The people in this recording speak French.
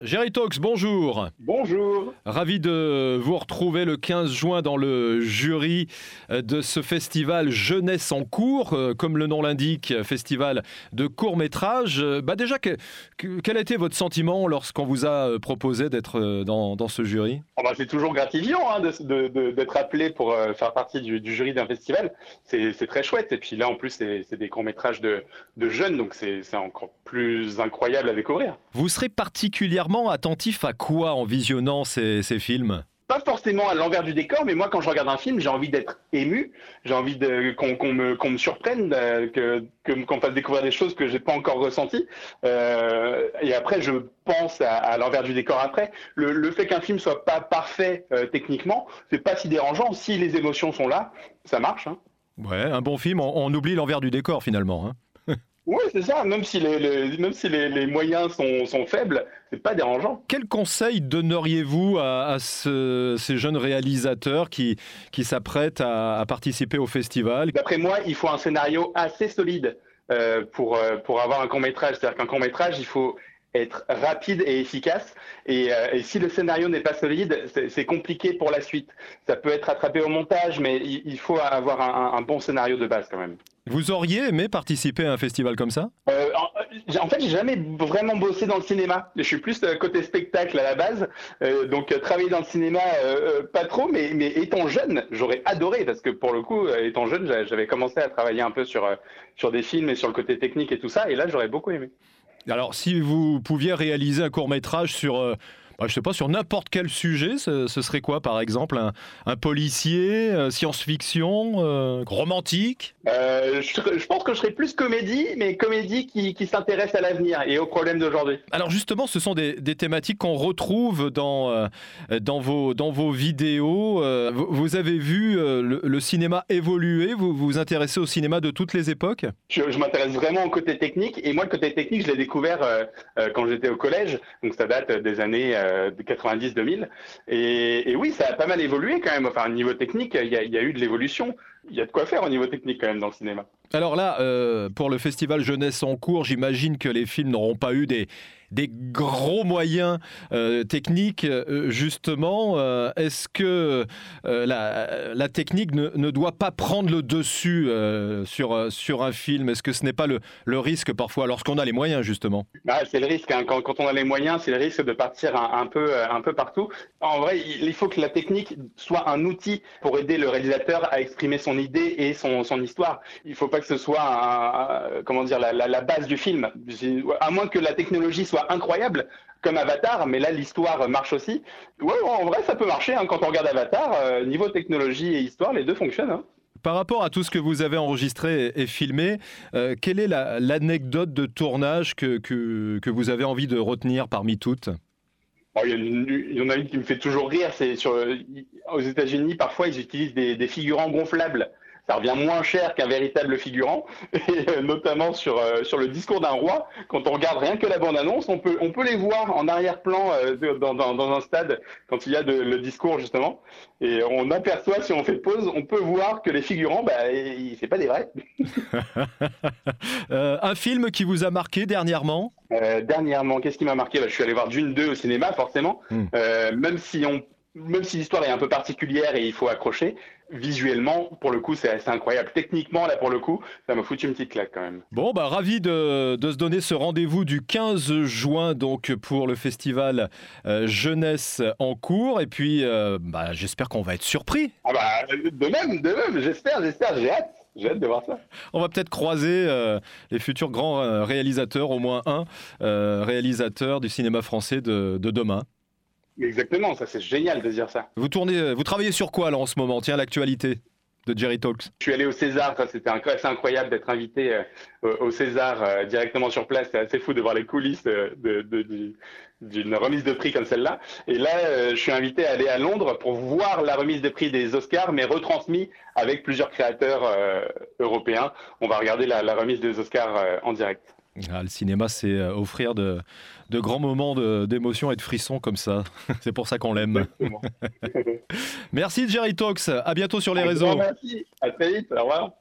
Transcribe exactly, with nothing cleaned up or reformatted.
Jerry Talks, bonjour. Bonjour. Ravi de vous retrouver le quinze juin dans le jury de ce festival Jeunesse en cours, comme le nom l'indique, festival de court-métrage. Bah déjà, que, que, quel a été votre sentiment lorsqu'on vous a proposé d'être dans, dans ce jury ? Oh bah c'est toujours gratifiant hein, de, de, de, d'être appelé pour euh, faire partie du, du jury d'un festival. C'est, c'est très chouette. Et puis là, en plus, c'est, c'est des courts-métrages de, de jeunes, donc c'est, c'est encore plus incroyable à découvrir. Vous serez particulièrement attentif à quoi en visionnant ces, ces films ? Pas forcément à l'envers du décor, mais moi, quand je regarde un film, j'ai envie d'être ému, j'ai envie de, qu'on, qu'on, me, qu'on me surprenne, euh, que, que, qu'on me fasse découvrir des choses que j'ai pas encore ressenties. Euh, et après, je pense à, à l'envers du décor après. Le, le fait qu'un film soit pas parfait euh, techniquement, c'est pas si dérangeant. Si les émotions sont là, ça marche. Hein. Ouais, un bon film, on, on oublie l'envers du décor finalement. Hein. Oui, c'est ça. Même si les, les, même si les, les moyens sont, sont faibles, c'est pas dérangeant. Quel conseil donneriez-vous à, à ce, ces jeunes réalisateurs qui, qui s'apprêtent à, à participer au festival ? D'après moi, il faut un scénario assez solide euh, pour, euh, pour avoir un court-métrage. C'est-à-dire qu'un court-métrage, il faut être rapide et efficace. Et, euh, et si le scénario n'est pas solide, c'est, c'est compliqué pour la suite. Ça peut être rattrapé au montage, mais il, il faut avoir un, un bon scénario de base quand même. Vous auriez aimé participer à un festival comme ça ? euh, en, en fait, j'ai jamais vraiment bossé dans le cinéma. Je suis plus euh, côté spectacle à la base. Euh, donc, euh, travailler dans le cinéma, euh, pas trop, mais, mais étant jeune, j'aurais adoré parce que pour le coup, euh, étant jeune, j'avais commencé à travailler un peu sur, euh, sur des films et sur le côté technique et tout ça. Et là, j'aurais beaucoup aimé. Alors, si vous pouviez réaliser un court-métrage sur, euh, bah, je sais pas, sur n'importe quel sujet, ce, ce serait quoi, par exemple ? Un, un policier, euh, science-fiction, euh, romantique ? euh, je, je pense que je serais plus comédie, mais comédie qui, qui s'intéresse à l'avenir et aux problèmes d'aujourd'hui. Alors justement, ce sont des, des thématiques qu'on retrouve dans, euh, dans, vos, dans vos vidéos. Euh, vous, vous avez vu euh, le, le cinéma évoluer, vous vous intéressez au cinéma de toutes les époques ? Je, je m'intéresse vraiment au côté technique, et moi le côté technique, je l'ai découvert euh, euh, quand j'étais au collège, donc ça date des années euh, quatre-vingt-dix deux mille. Et, et oui, ça a pas mal évolué quand même. Enfin, au niveau technique, il y a, il y a eu de l'évolution. Il y a de quoi faire au niveau technique quand même dans le cinéma. Alors là, euh, pour le festival Jeunesse en cours, j'imagine que les films n'auront pas eu des, des gros moyens euh, techniques. Euh, justement, euh, est-ce que euh, la, la technique ne, ne doit pas prendre le dessus euh, sur, sur un film ? Est-ce que ce n'est pas le, le risque parfois, lorsqu'on a les moyens, justement ? Ah, c'est le risque. Hein. Quand, quand on a les moyens, c'est le risque de partir un, un, peu, un peu partout. En vrai, il faut que la technique soit un outil pour aider le réalisateur à exprimer son idée et son, son histoire. Il ne faut pas que ce soit un, un, comment dire, la, la, la base du film. À moins que la technologie soit incroyable, comme Avatar, mais là l'histoire marche aussi. Ouais, en vrai, ça peut marcher. Hein. Quand on regarde Avatar, euh, niveau technologie et histoire, les deux fonctionnent. Hein. Par rapport à tout ce que vous avez enregistré et, et filmé, euh, quelle est la, l'anecdote de tournage que, que, que vous avez envie de retenir parmi toutes ? Bon, il, y a une, il y en a une qui me fait toujours rire, c'est sur, aux États-Unis, parfois ils utilisent des, des figurants gonflables. Ça revient moins cher qu'un véritable figurant, et euh, notamment sur, euh, sur le discours d'un roi. Quand on regarde rien que la bande-annonce, on peut, on peut les voir en arrière-plan euh, dans, dans, dans un stade quand il y a de, le discours justement. Et on aperçoit, si on fait pause, on peut voir que les figurants, bah, c'est pas des vrais. euh, un film qui vous a marqué dernièrement ? euh, Dernièrement, qu'est-ce qui m'a marqué ? bah, Je suis allé voir Dune deux au cinéma, forcément. Mm. Euh, même si on Même si l'histoire est un peu particulière et il faut accrocher, visuellement, pour le coup, c'est assez incroyable. Techniquement, là, pour le coup, ça m'a foutu une petite claque quand même. Bon, bah, ravi de, de se donner ce rendez-vous du quinze juin, donc, pour le festival euh, Jeunesse en cours. Et puis, euh, bah, j'espère qu'on va être surpris. Ah bah, de même, de même, j'espère, j'espère, j'ai hâte. J'ai hâte de voir ça. On va peut-être croiser euh, les futurs grands euh, réalisateurs, au moins un euh, réalisateur du cinéma français de, de demain. Exactement, ça c'est génial de dire ça. Vous tournez, vous travaillez sur quoi là en ce moment ? Tiens, l'actualité de Jerry Talks. Je suis allé au César, ça c'était assez incroyable d'être invité euh, au César euh, directement sur place. C'est assez fou de voir les coulisses de, de, de, de, d'une remise de prix comme celle-là. Et là, euh, je suis invité à aller à Londres pour voir la remise des prix des Oscars, mais retransmis avec plusieurs créateurs euh, européens. On va regarder la, la remise des Oscars euh, en direct. Ah, le cinéma, c'est offrir de, de grands moments de, d'émotion et de frissons comme ça. C'est pour ça qu'on l'aime. Merci Jerry Talks. À bientôt sur les Un réseaux. Merci. À très vite. Au revoir.